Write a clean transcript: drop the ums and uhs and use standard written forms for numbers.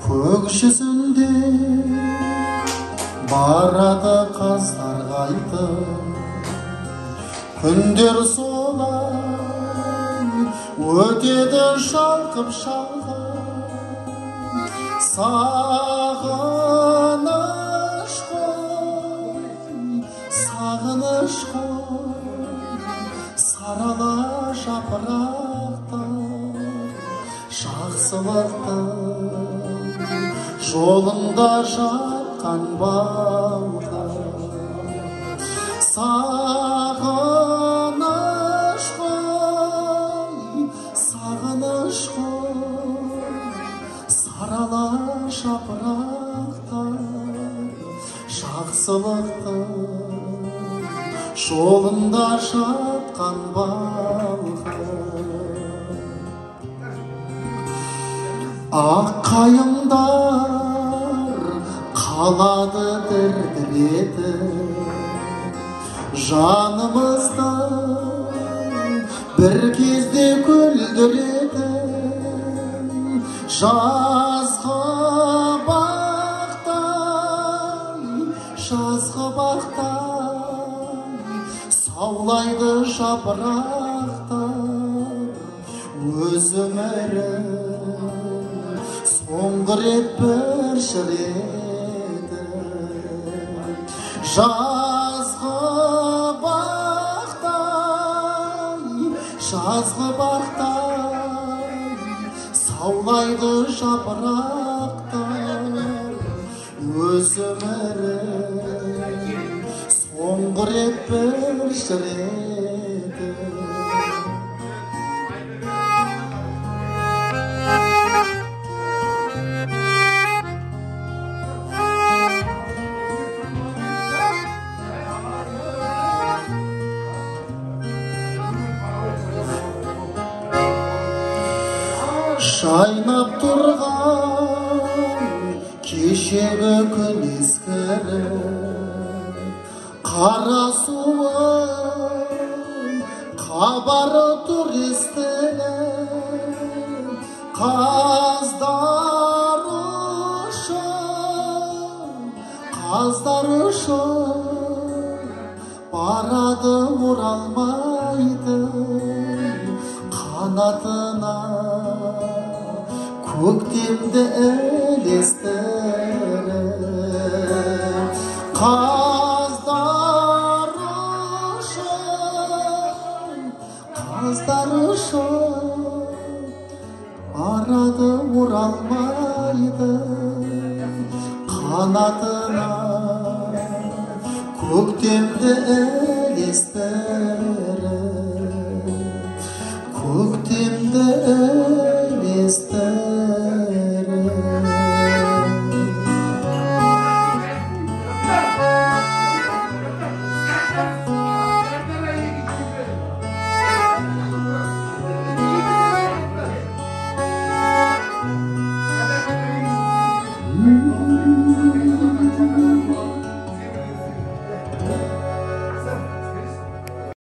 көк жүзінде барады қаздар қайтып, күндер солай өтеді шалқып-шалқып. Сағыныш қой, сағыныш қой, сарала жапырақтар жақсылықтың жолында жатқан балдар. Сағыныш қой, сағыныш қой, сарала жапырақтар жақсылықтың жолында жатқан балдар. Ақ қайыңдар қалады дір-дір, жанымызды бір кезде күлдіреді. Жазғы бақтай саулайды жапырақтар. Өз өмірін соңғы рет бір шіреді. Жазғы бақтай саулайды жапырақтар. Өз өмірін соңғы рет бір шіреді. Жайнап тұрған кешегі күн ескіріп, қара суын хабары тұр естіліп. Қаздар ұшып барады оралмайды қанатына. Көктемді ілестіріп, қаздар ұшып барады оралмайды қанатына. Көктемді ілестіріп.